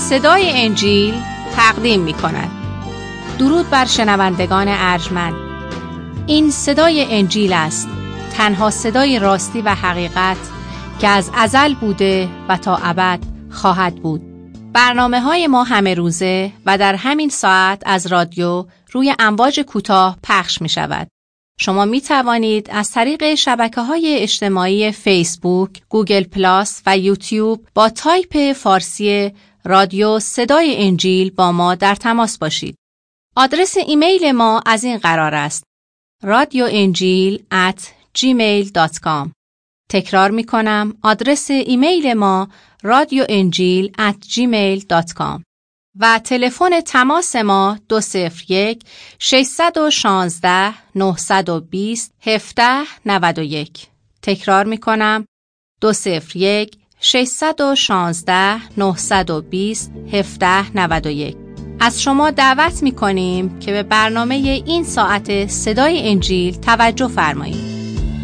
صدای انجیل تقدیم می کند. درود بر شنوندگان ارجمند. این صدای انجیل است، تنها صدای راستی و حقیقت که از ازل بوده و تا ابد خواهد بود. برنامه‌های ما همه روزه و در همین ساعت از رادیو روی امواج کوتاه پخش می شود. شما می توانید از طریق شبکه‌های اجتماعی فیسبوک، گوگل پلاس و یوتیوب با تایپ فارسی رادیو صدای انجیل با ما در تماس باشید. آدرس ایمیل ما از این قرار است: radioenjil@gmail.com. تکرار می کنم، آدرس ایمیل ما radioenjil@gmail.com و تلفن تماس ما 201-616-920-1791. تکرار می کنم، 201-616-920-1791. از شما دعوت می کنیم که به برنامه این ساعت صدای انجیل توجه فرمایید.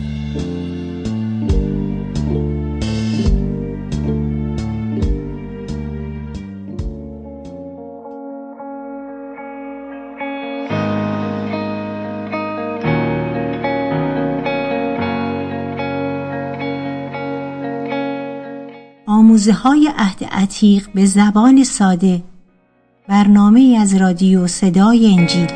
آموزه‌های عهد عتیق به زبان ساده، برنامه‌ای از رادیو صدای انجیل.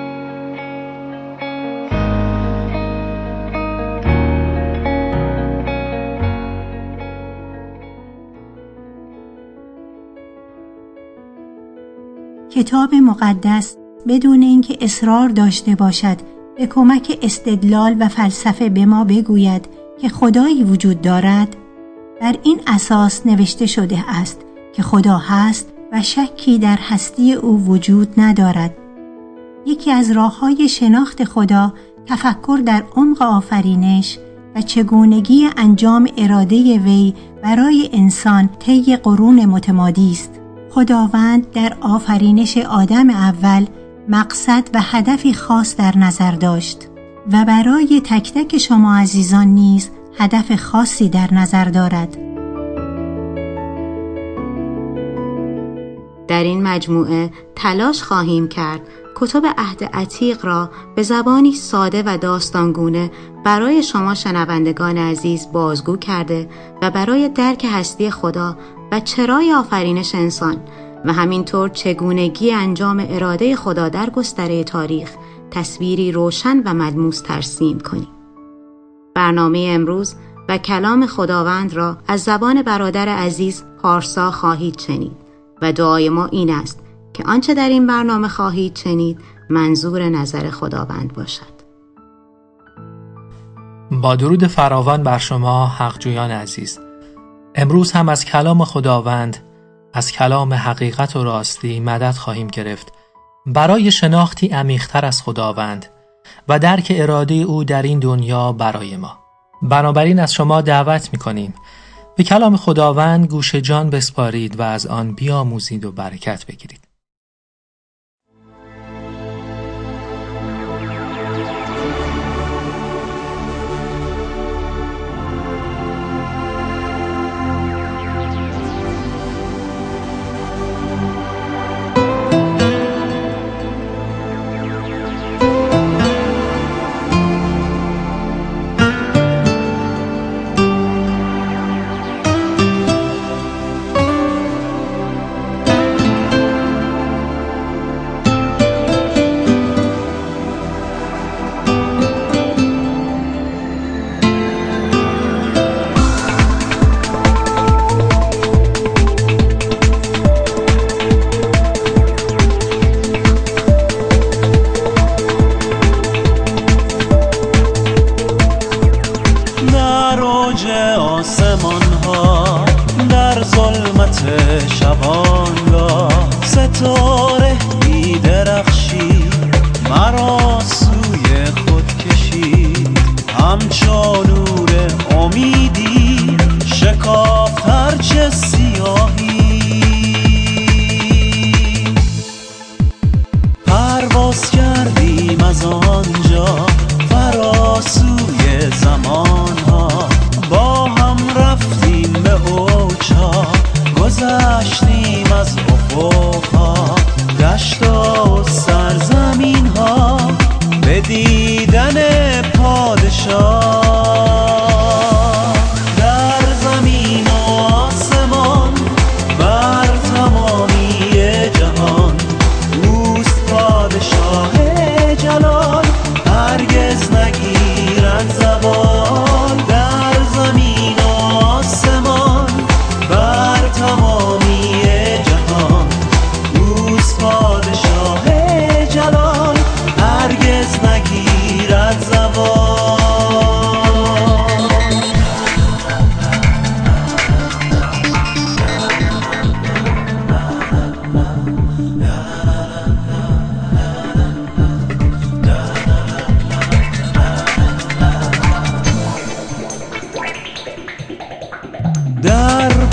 کتاب مقدس بدون اینکه اصرار داشته باشد به کمک استدلال و فلسفه به ما بگوید که خدایی وجود دارد، بر این اساس نوشته شده است که خدا هست و شکی در هستی او وجود ندارد. یکی از راه‌های شناخت خدا تفکر در عمق آفرینش و چگونگی انجام اراده وی برای انسان طی قرون متمادی است. خداوند در آفرینش آدم اول مقصد و هدفی خاص در نظر داشت و برای تک تک شما عزیزان نیز هدف خاصی در نظر دارد. در این مجموعه تلاش خواهیم کرد کتب عهد عتیق را به زبانی ساده و داستانگونه برای شما شنوندگان عزیز بازگو کرده و برای درک هستی خدا و چرای آفرینش انسان و همینطور چگونگی انجام اراده خدا در گستره تاریخ تصویری روشن و ملموس ترسیم کنیم. برنامه امروز و کلام خداوند را از زبان برادر عزیز پارسا خواهید شنید و دعای ما این است که آنچه در این برنامه خواهید شنید منظور نظر خداوند باشد. با درود فراوان بر شما حقجویان عزیز. امروز هم از کلام خداوند، از کلام حقیقت و راستی مدد خواهیم گرفت برای شناختی عمیق‌تر از خداوند و درک اراده او در این دنیا برای ما. بنابراین از شما دعوت می‌کنیم به کلام خداوند گوش جان بسپارید و از آن بیاموزید و برکت بگیرید. ستاره بی‌درخشی مرا سوی خود کشید، همچون نور امیدی شکافت هرچه سیاهی. پرواز کردیم از آنجا فراسوی زمانها، با هم رفتیم به اوجها، گذشتیم از افق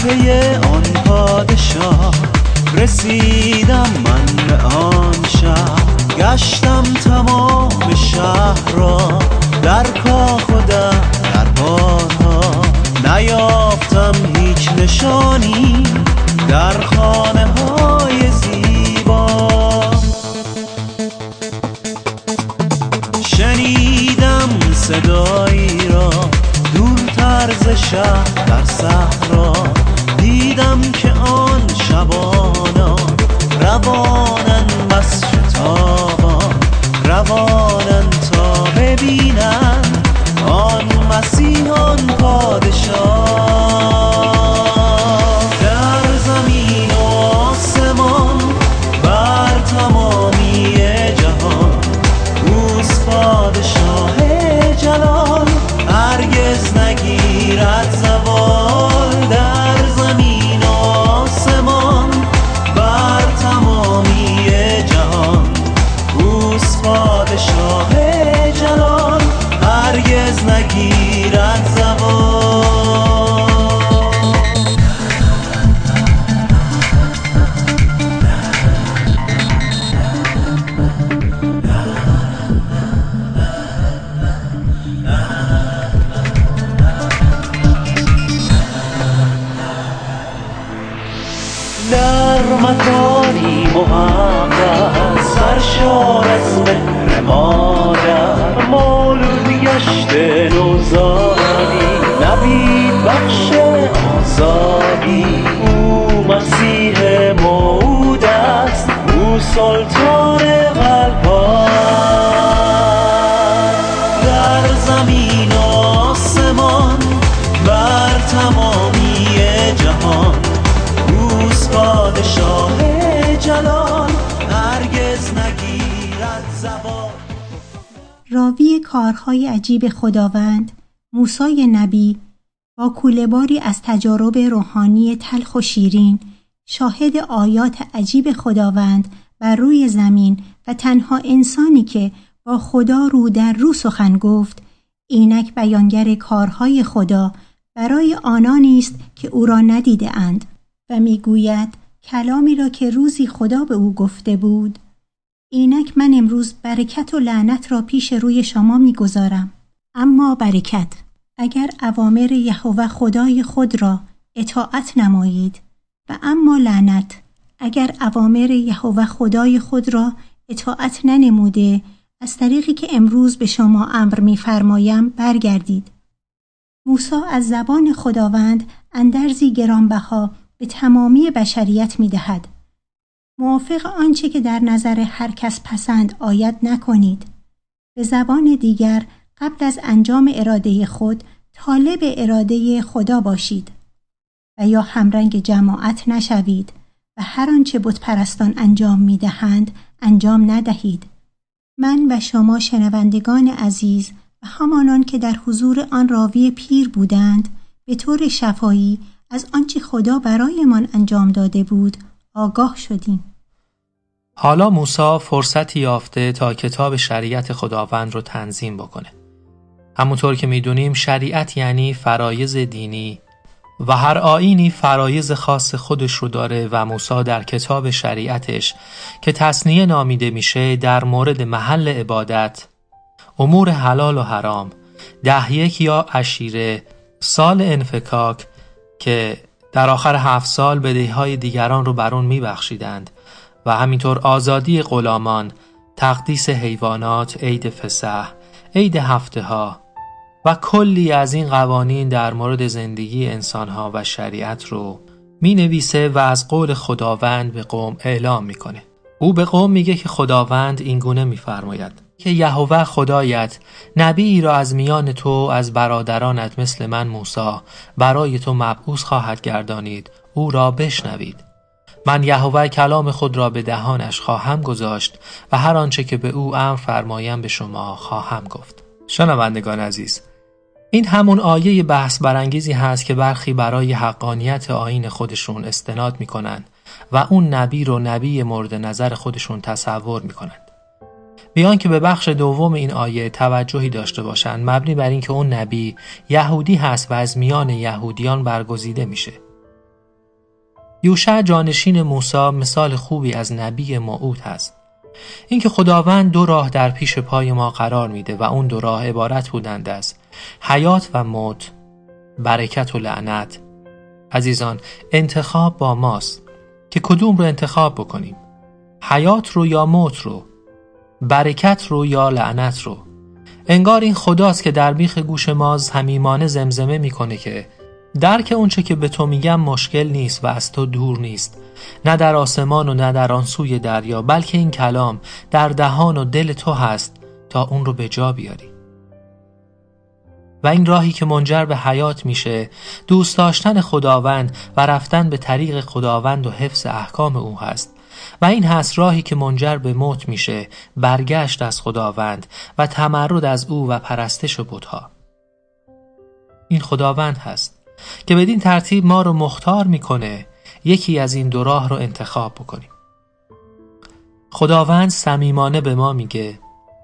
پی آن پادشاه رسیدم من به آن شهر. گشتم تمام شهر را در کاخ و در بارها، نیافتم هیچ نشانی در خانه های زیبا. شنیدم صدایی را دورتر ز شهر در صحرا، دیدم که آن شبانان روانند بس شتابان، روانند تا ببینند آن مسیح آن پادشاه. در زمین و آسمان بر تمامی جهان اوست پادشاه جلال، هرگز نگیرد زوال. در زمین و آسمان بر تمامی جهان اوست پادشاه جلال، هرگز نگیرد زوال. در مکانی مقدس سرشار از مهر مادر، مولود گشته نوزادی نوید بخش آزادی. او مسیح موعود است، او سلطان قلب‌ها. در زمین و آسمان بر تمامی جهان اوست پادشاه جلال، هرگز نگیرد زوال. راوی کارهای عجیب خداوند موسی نبی با کوله‌باری از تجارب روحانی تلخ و شیرین، شاهد آیات عجیب خداوند بر روی زمین و تنها انسانی که با خدا رو در رو سخن گفت، اینک بیانگر کارهای خدا برای آنانی است که او را ندیده اند و میگوید کلامی را که روزی خدا به او گفته بود. اینک من امروز برکت و لعنت را پیش روی شما میگذارم. اما برکت، اگر اوامر یهوه خدای خود را اطاعت نمایید، و اما لعنت، اگر اوامر یهوه خدای خود را اطاعت ننموده از طریقی که امروز به شما امر می‌فرمایم برگردید. موسی از زبان خداوند اندرزی گرانبها به تمامی بشریت می‌دهد. موافق آنچه که در نظر هر کس پسند آید نکنید. به زبان دیگر قبل از انجام اراده خود طالب اراده خدا باشید و یا همرنگ جماعت نشوید و هر آنچه بت پرستان انجام می‌دهند انجام ندهید. من و شما شنوندگان عزیز و همانان که در حضور آن راوی پیر بودند به طور شفاهی از آنچه خدا برایمان انجام داده بود آگاه شدیم. حالا موسی فرصتی یافته تا کتاب شریعت خداوند رو تنظیم بکنه. همونطور که میدونیم شریعت یعنی فرایض دینی و هر آیینی فرایض خاص خودش رو داره و موسی در کتاب شریعتش که تثنیه نامیده میشه در مورد محل عبادت، امور حلال و حرام، 10 یا عشیره، سال انفکاک که در آخر 7 سال بدهی‌های دیگران رو بر اون میبخشیدند و همینطور آزادی غلامان، تقدیس حیوانات، عید فسح، عید هفته ها و کلی از این قوانین در مورد زندگی انسانها و شریعت رو می نویسه و از قول خداوند به قوم اعلام میکنه. او به قوم میگه که خداوند اینگونه میفرماید که یهوه خدایت نبی را از میان تو از برادرانت مثل من موسی برای تو مبعوث خواهد گردانید، او را بشنوید. من یهوه کلام خود را به دهانش خواهم گذاشت و هر آنچه که به او امر فرمایم به شما خواهم گفت. شنوندگان عزیز، این همون آیه بحث برانگیزی هست که برخی برای حقانیت آیین خودشون استناد میکنن و اون نبی رو نبی مورد نظر خودشون تصور میکنن. بیان که به بخش دوم این آیه توجهی داشته باشن، مبنی بر این که اون نبی یهودی هست و از میان یهودیان برگزیده میشه. یوشع جانشین موسی مثال خوبی از نبی موعود هست. اینکه خداوند دو راه در پیش پای ما قرار میده و اون دو راه عبارت بودند از حیات و موت، برکت و لعنت. عزیزان، انتخاب با ماست که کدوم رو انتخاب بکنیم، حیات رو یا موت رو، برکت رو یا لعنت رو. انگار این خداست که در بیخ گوش ما صمیمانه زمزمه میکنه که درک اونچه که به تو میگم مشکل نیست و از تو دور نیست، نه در آسمان و نه در آن سوی دریا، بلکه این کلام در دهان و دل تو هست تا اون رو به جا بیاری. و این راهی که منجر به حیات میشه دوست داشتن خداوند و رفتن به طریق خداوند و حفظ احکام او هست، و این هست راهی که منجر به موت میشه برگشت از خداوند و تمرد از او و پرستش بت‌ها. این خداوند هست که بدین ترتیب ما رو مختار میکنه یکی از این دو راه رو انتخاب بکنیم. خداوند صمیمانه به ما میگه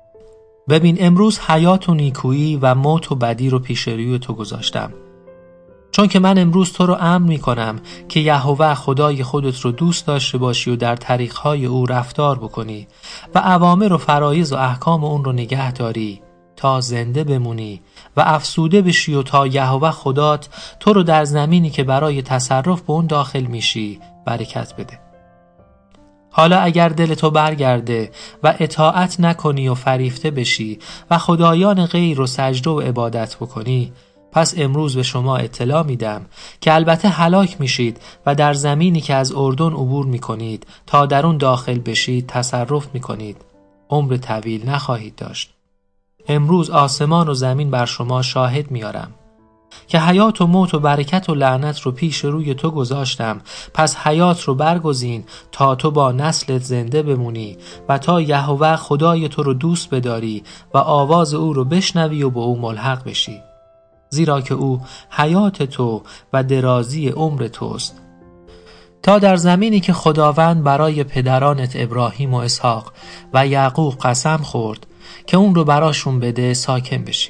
ببین امروز حیات و نیکویی و موت و بدی رو پیش روی تو گذاشتم، چون که من امروز تو رو امر میکنم که یهوه خدای خودت رو دوست داشته باشی و در طریقهای او رفتار بکنی و اوامر و فرایض و احکام اون رو نگه داری تا زنده بمونی و افسوده بشی و تا یهوه خدات تو رو در زمینی که برای تصرف به اون داخل میشی برکت بده. حالا اگر دل تو برگرده و اطاعت نکنی و فریفته بشی و خدایان غیر رو سجده و عبادت بکنی، پس امروز به شما اطلاع میدم که البته هلاک میشید و در زمینی که از اردن عبور میکنید تا در اون داخل بشید تصرف میکنید، عمر طویل نخواهید داشت. امروز آسمان و زمین بر شما شاهد میارم که حیات و موت و برکت و لعنت رو پیش روی تو گذاشتم، پس حیات رو برگزین تا تو با نسلت زنده بمونی و تا یهوه خدای تو رو دوست بداری و آواز او رو بشنوی و به او ملحق بشی، زیرا که او حیات تو و درازی عمر توست، تا در زمینی که خداوند برای پدرانت ابراهیم و اسحاق و یعقوب قسم خورد که اون رو براشون بده ساکن بشی.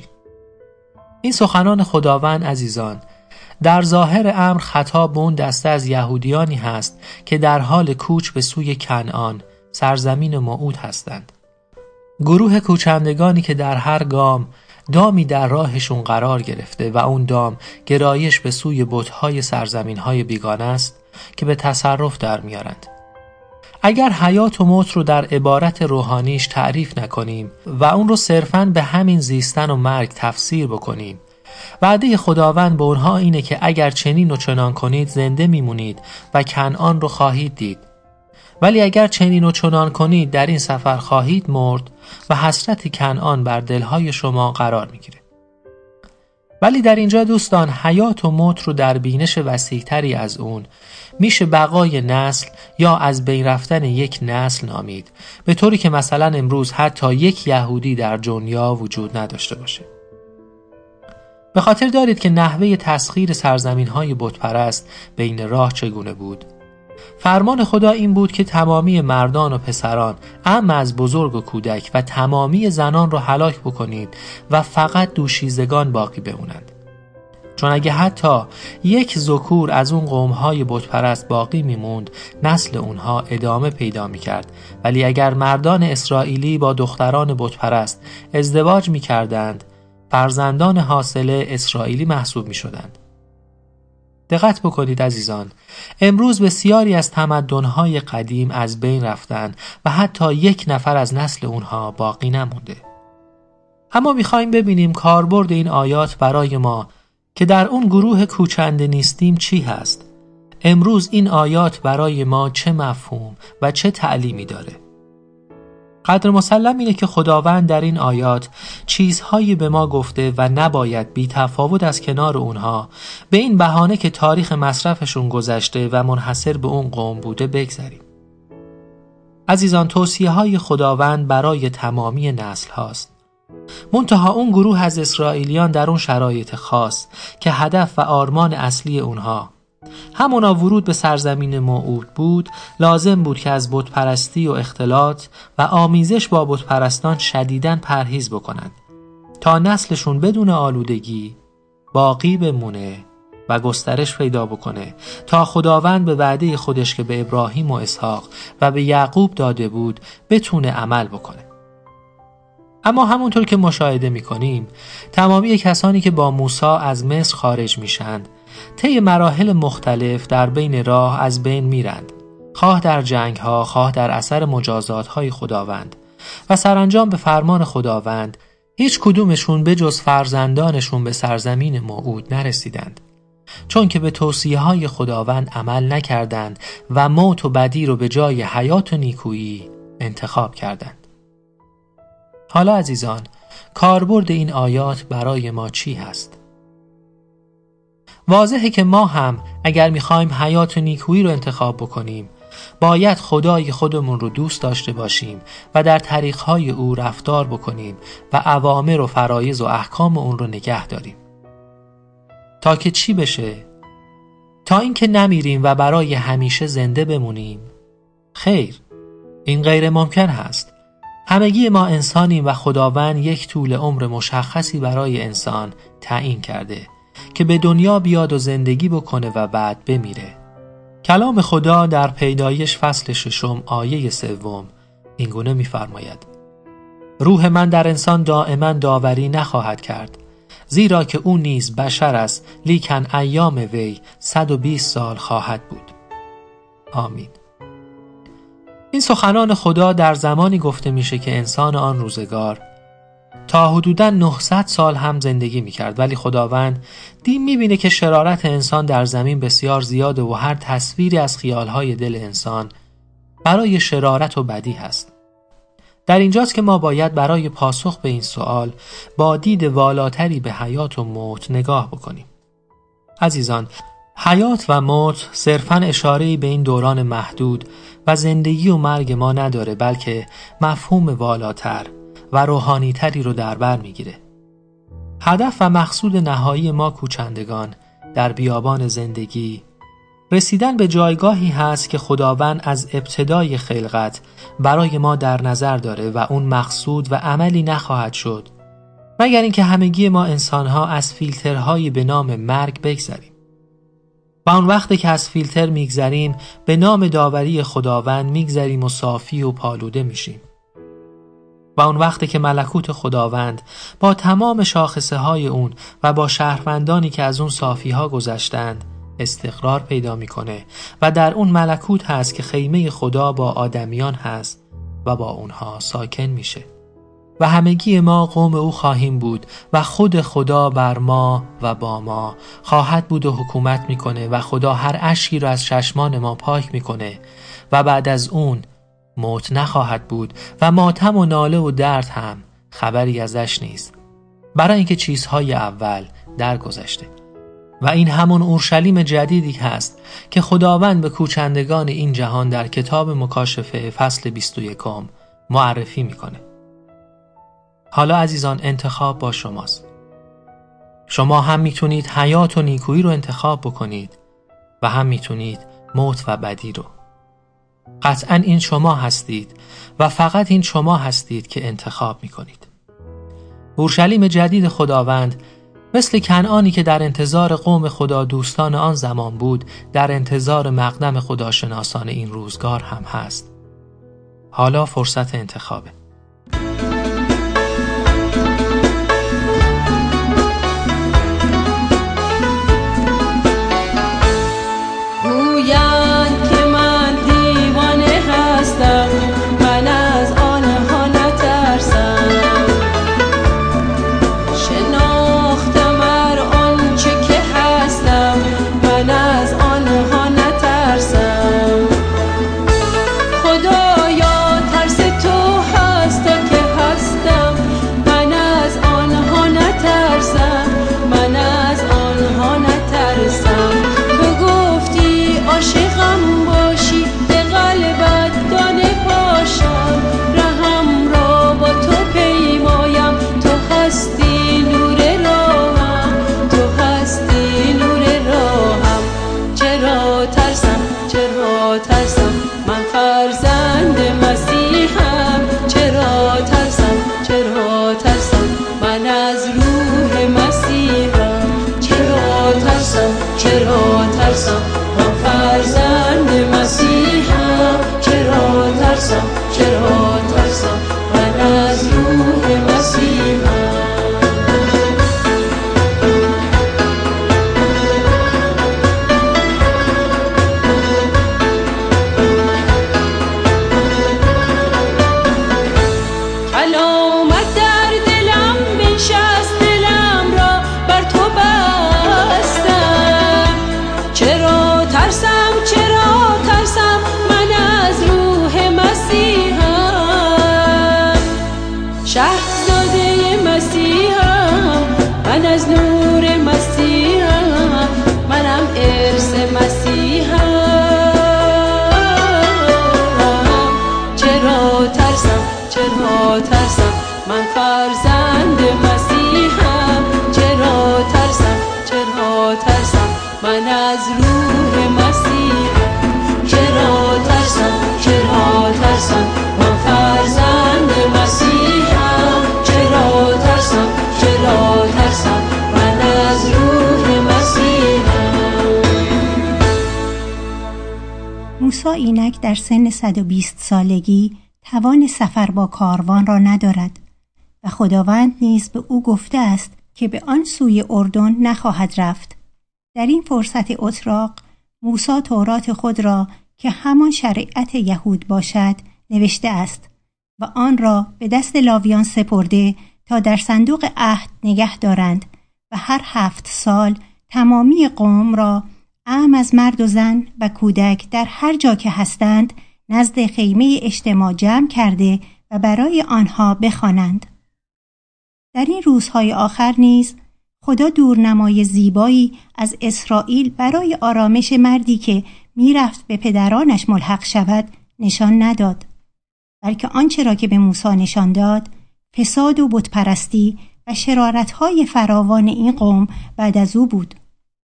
این سخنان خداوند عزیزان در ظاهر امر خطاب به اون دسته از یهودیانی هست که در حال کوچ به سوی کنعان، سرزمین موعود هستند. گروه کوچندگانی که در هر گام دامی در راهشون قرار گرفته و اون دام گرایش به سوی بت‌های سرزمین‌های بیگانه است که به تصرف در میارند. اگر حیات و موت رو در عبارت روحانیش تعریف نکنیم و اون رو صرفاً به همین زیستن و مرگ تفسیر بکنیم، وعده خداوند به اونها اینه که اگر چنین و چنان کنید زنده میمونید و کنعان رو خواهید دید، ولی اگر چنین و چنان کنید در این سفر خواهید مرد و حسرت کنعان بر دلهای شما قرار میگیره. ولی در اینجا دوستان حیات و موت رو در بینش وسیع‌تری از اون میشه بقای نسل یا از بین رفتن یک نسل نامید، به طوری که مثلا امروز حتی یک یهودی در دنیا وجود نداشته باشه. به خاطر دارید که نحوه تسخیر سرزمین‌های بت‌پرست بین راه چگونه بود. فرمان خدا این بود که تمامی مردان و پسران، اما از بزرگ و کودک و تمامی زنان رو هلاک بکنید و فقط دوشیزگان باقی بمونند. چون اگه حتی یک ذکور از اون قوم‌های بت‌پرست باقی میموند، نسل اونها ادامه پیدا میکرد، ولی اگر مردان اسرائیلی با دختران بت‌پرست ازدواج میکردند، فرزندان حاصل اسرائیلی محسوب میشدند. دقت بکنید عزیزان، امروز بسیاری از تمدن‌های قدیم از بین رفتن و حتی یک نفر از نسل اونها باقی نمونده. اما می‌خوایم ببینیم کاربرد این آیات برای ما که در اون گروه کوچنده نیستیم چی هست. امروز این آیات برای ما چه مفهوم و چه تعلیمی داره؟ قدر مسلم اینه که خداوند در این آیات چیزهایی به ما گفته و نباید بی تفاوت از کنار اونها به این بهانه که تاریخ مصرفشون گذشته و منحصر به اون قوم بوده بگذاریم. عزیزان، توصیه‌های خداوند برای تمامی نسل هاست. منتها اون گروه از اسرائیلیان در اون شرایط خاص که هدف و آرمان اصلی اونها همونا ورود به سرزمین موعود بود، لازم بود که از بتپرستی و اختلاط و آمیزش با بتپرستان شدیداً پرهیز بکنند تا نسلشون بدون آلودگی باقی بمونه و گسترش پیدا بکنه تا خداوند به وعده خودش که به ابراهیم و اسحاق و به یعقوب داده بود بتونه عمل بکنه. اما همونطور که مشاهده میکنیم تمامی کسانی که با موسی از مصر خارج میشن طی مراحل مختلف در بین راه از بین میرند، خواه در جنگ ها، خواه در اثر مجازات های خداوند، و سرانجام به فرمان خداوند هیچ کدومشون به جز فرزندانشون به سرزمین موعود نرسیدند، چون که به توصیه های خداوند عمل نکردند و موت و بدی رو به جای حیات و نیکویی انتخاب کردند. حالا عزیزان، کاربرد این آیات برای ما چی هست؟ واضحه که ما هم اگر میخوایم حیات و نیکویی رو انتخاب بکنیم باید خدای خودمون رو دوست داشته باشیم و در طریقهای او رفتار بکنیم و اوامر و فرایض و احکام اون رو نگه داریم. تا که چی بشه؟ تا اینکه نمیریم و برای همیشه زنده بمونیم؟ خیر، این غیر ممکن هست. همگی ما انسانیم و خداوند یک طول عمر مشخصی برای انسان تعیین کرده که به دنیا بیاد و زندگی بکنه و بعد بمیره. کلام خدا در پیدایش فصل 6 آیه 3 اینگونه می‌فرماید: روح من در انسان دائما داوری نخواهد کرد، زیرا که او نیز بشر است، لیکن ایام وی 120 سال خواهد بود. آمین. این سخنان خدا در زمانی گفته میشه که انسان آن روزگار تا حدوداً 900 سال هم زندگی میکرد، ولی خداوند میبینه که شرارت انسان در زمین بسیار زیاده و هر تصویری از خیالهای دل انسان برای شرارت و بدی هست. در اینجاست که ما باید برای پاسخ به این سوال با دید والاتری به حیات و موت نگاه بکنیم. عزیزان، حیات و موت صرفاً اشاره‌ای به این دوران محدود و زندگی و مرگ ما نداره، بلکه مفهوم والاتر و روحانی‌تری رو در بر میگیره. هدف و مقصود نهایی ما کوچندگان در بیابان زندگی رسیدن به جایگاهی هست که خداوند از ابتدای خلقت برای ما در نظر داره و اون مقصود و عملی نخواهد شد مگر اینکه همگی ما انسان‌ها از فیلترهایی به نام مرگ بگذریم. و اون وقتی که از فیلتر میگذریم به نام داوری خداوند میگذریم و صافی و پالوده میشیم. و اون وقتی که ملکوت خداوند با تمام شاخصه های اون و با شهروندانی که از اون صافی ها گذشتند استقرار پیدا میکنه و در اون ملکوت هست که خیمه خدا با آدمیان هست و با اونها ساکن میشه و همگی ما قوم او خواهیم بود و خود خدا بر ما و با ما خواهد بود و حکومت میکنه و خدا هر اشکی رو از چشمان ما پاک میکنه و بعد از اون موت نخواهد بود و ماتم و ناله و درد هم خبری ازش نیست، برای اینکه چیزهای اول درگذشته. و این همون اورشلیم جدیدی هست که خداوند به کوچندگان این جهان در کتاب مکاشفه فصل 21 معرفی میکنه. حالا عزیزان، انتخاب با شماست. شما هم میتونید حیات و نیکویی رو انتخاب بکنید و هم میتونید موت و بدی رو. قطعاً این شما هستید و فقط این شما هستید که انتخاب میکنید. اورشلیم جدید خداوند مثل کنعانی که در انتظار قوم خدا دوستان آن زمان بود، در انتظار مقدم خداشناسان این روزگار هم هست. حالا فرصت انتخابه. من از آنها نترسم، شناختم ار آنچه که هستم، من از آنها نترسم. خدایا ترس تو هست موسی اینک در سن 120 سالگی توان سفر با کاروان را ندارد و خداوند نیز به او گفته است که به آن سوی اردن نخواهد رفت. در این فرصت اتراق موسی تورات خود را که همان شریعت یهود باشد نوشته است و آن را به دست لاویان سپرده تا در صندوق عهد نگه دارند و هر 7 سال تمامی قوم را اعم از مرد و زن و کودک در هر جا که هستند نزد خیمه اجتماع جمع کرده و برای آنها بخوانند. در این روزهای آخر نیز خدا دورنمای زیبایی از اسرائیل برای آرامش مردی که میرفت به پدرانش ملحق شود نشان نداد، بلکه آنچه را که به موسی نشان داد فساد و بتپرستی و شرارت‌های فراوان این قوم بعد از او بود.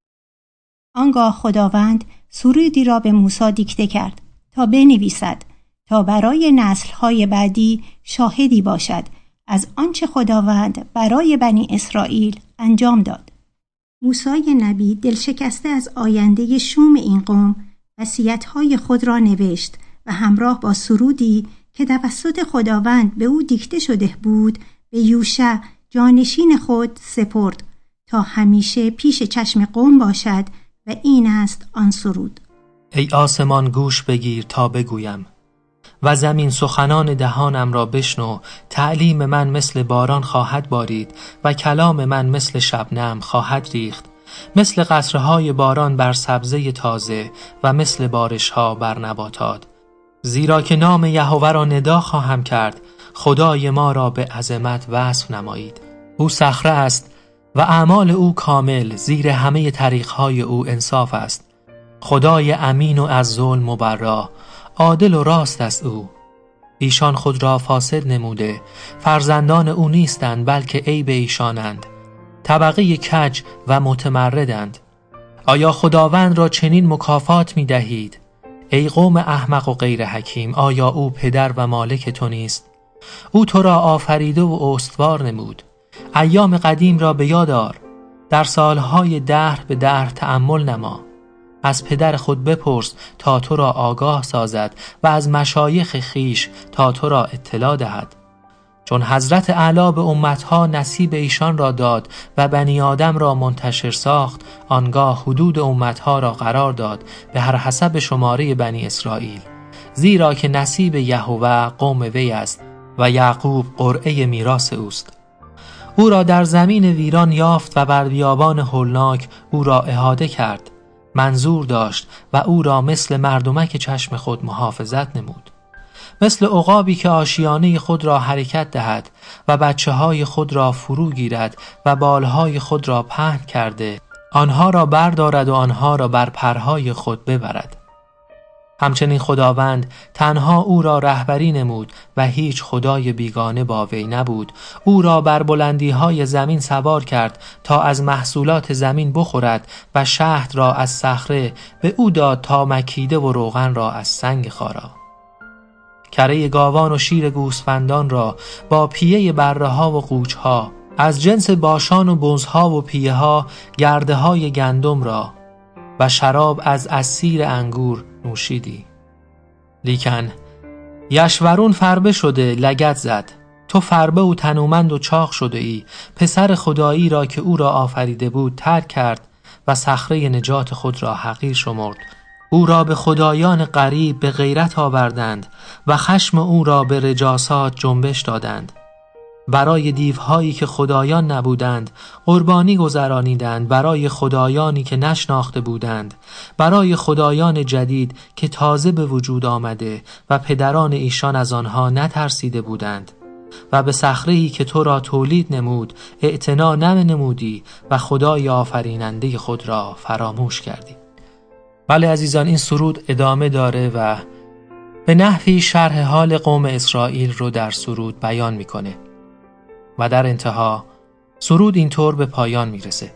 آنگاه خداوند سرودی را به موسی دیکته کرد تا بنویسد تا برای نسل‌های بعدی شاهدی باشد از آنچه خداوند برای بنی اسرائیل انجام داد. موسی نبی دلشکسته از آینده شوم این قوم وصیت‌های خود را نوشت و همراه با سرودی که توسط خداوند به او دیکته شده بود به یوشع جانشین خود سپرد تا همیشه پیش چشم قوم باشد و این است آن سرود: ای آسمان گوش بگیر تا بگویم و زمین سخنان دهانم را بشنو. تعلیم من مثل باران خواهد بارید و کلام من مثل شبنم خواهد ریخت، مثل قطره‌های باران بر سبزه تازه و مثل بارش‌ها بر نباتات. زیرا که نام یهوه را ندا خواهم کرد، خدای ما را به عظمت وصف نمایید. او صخره است و اعمال او کامل، زیر همه طریق‌های او انصاف است. خدای امین و از ظلم مبرا، عادل و راست است او. ایشان خود را فاسد نموده، فرزندان او نیستند بلکه عیب ایشانند. طبقه کج و متمردند. آیا خداوند را چنین مکافات می دهید؟ ای قوم احمق و غیر حکیم، آیا او پدر و مالک تو نیست؟ او تو را آفریده و استوار نمود. ایام قدیم را به یاد آر، در سالهای دهر به دهر تأمل نما. از پدر خود بپرس تا تو را آگاه سازد و از مشایخ خیش تا تو را اطلاع دهد. چون حضرت اعلی به امتها نصیب ایشان را داد و بنی آدم را منتشر ساخت، آنگاه حدود امتها را قرار داد به هر حسب شماره بنی اسرائیل، زیرا که نصیب یهوه قوم وی است و یعقوب قرعه میراث اوست. او را در زمین ویران یافت و بر بیابان هولناک او را احاطه کرد. منظور داشت و او را مثل مردمک چشم خود محافظت نمود، مثل عقابی که آشیانه خود را حرکت دهد و بچه های خود را فرو گیرد و بالهای خود را پهن کرده آنها را بردارد و آنها را بر پرهای خود ببرد. همچنین خداوند تنها او را رهبری نمود و هیچ خدای بیگانه با وی نبود. او را بر بلندی های زمین سوار کرد تا از محصولات زمین بخورد و شهد را از صخره به او داد تا مکیده و روغن را از سنگ خارا. کره گاوان و شیر گوسفندان را با پیه بره ها و قوچ ها، از جنس باشان و بزها و پیه ها گرده های گندم را و شراب از عصیر انگور نوشیدی. لیکن یشورون فربه شده لگد زد. تو فربه و تنومند و چاق شده ای. پسر خدایی را که او را آفریده بود ترک کرد و صخره نجات خود را حقیر شمرد. او را به خدایان غریب به غیرت آوردند و خشم او را به رجاسات جنبش دادند. برای دیوهایی که خدایان نبودند قربانی گذرانیدند، برای خدایانی که نشناخته بودند، برای خدایان جدید که تازه به وجود آمده و پدران ایشان از آنها نترسیده بودند. و به صخره‌ای که تو را تولید نمود اعتنا نمودی و خدای آفریننده خود را فراموش کردی. بله عزیزان، این سرود ادامه داره و به نحوی شرح حال قوم اسرائیل رو در سرود بیان میکنه و در انتها سرود اینطور به پایان میرسه: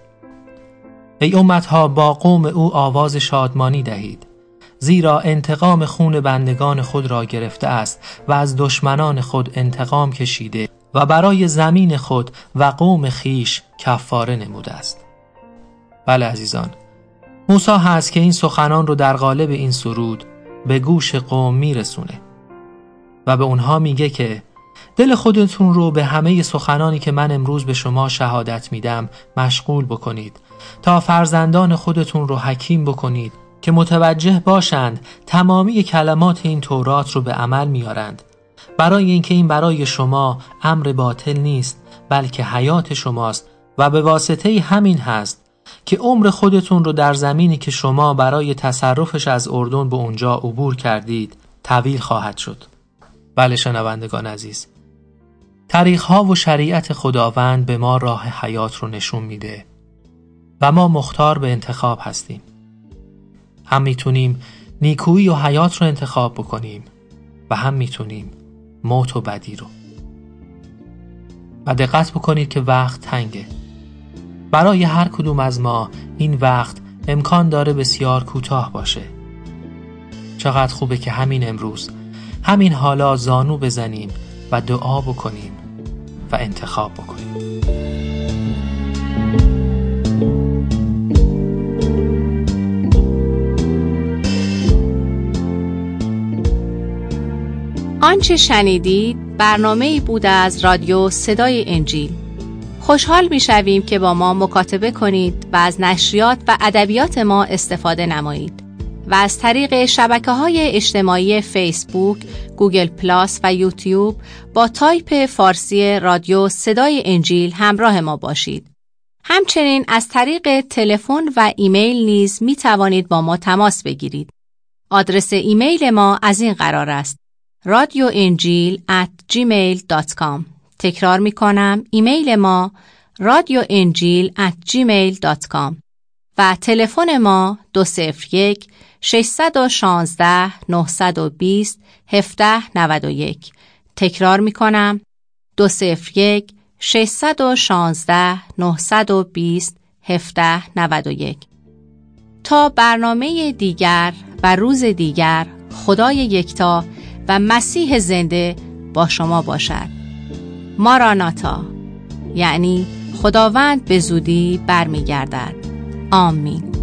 ای امتها با قوم او آواز شادمانی دهید، زیرا انتقام خون بندگان خود را گرفته است و از دشمنان خود انتقام کشیده و برای زمین خود و قوم خیش کفاره نموده است. بله عزیزان، موسی هست که این سخنان رو در قالب این سرود به گوش قوم میرسونه و به اونها میگه که دل خودتون رو به همه سخنانی که من امروز به شما شهادت میدم مشغول بکنید تا فرزندان خودتون رو حکیم بکنید که متوجه باشند تمامی کلمات این تورات رو به عمل میارند، برای اینکه این برای شما امر باطل نیست بلکه حیات شماست و به واسطه همین هست که عمر خودتون رو در زمینی که شما برای تصرفش از اردن به اونجا عبور کردید طویل خواهد شد. بله شنوندگان عزیز، طریق‌ها و شریعت خداوند به ما راه حیات رو نشون میده و ما مختار به انتخاب هستیم. هم میتونیم نیکویی و حیات رو انتخاب بکنیم و هم میتونیم موت و بدی رو. و دقت بکنید که وقت تنگه. برای هر کدوم از ما این وقت امکان داره بسیار کوتاه باشه. چقدر خوبه که همین امروز، همین حالا زانو بزنیم و دعا بکنیم و انتخاب بکنیم. آنچه شنیدید برنامه‌ای بود از رادیو صدای انجیل. خوشحال می‌شویم که با ما مکاتبه کنید و از نشریات و ادبیات ما استفاده نمایید و از طریق شبکه‌های اجتماعی فیسبوک، گوگل پلاس و یوتیوب با تایپ فارسی رادیو صدای انجیل همراه ما باشید. همچنین از طریق تلفن و ایمیل نیز می توانید با ما تماس بگیرید. آدرس ایمیل ما از این قرار است: radioenjil@gmail.com. تکرار می کنم، ایمیل ما radioenjil@gmail.com و تلفن ما 201 616 920 1791. تکرار می کنم، 201 616 920 1791. تا برنامه دیگر و روز دیگر، خدای یکتا و مسیح زنده با شما باشد. ماراناتا، یعنی خداوند به زودی برمیگردد. آمین.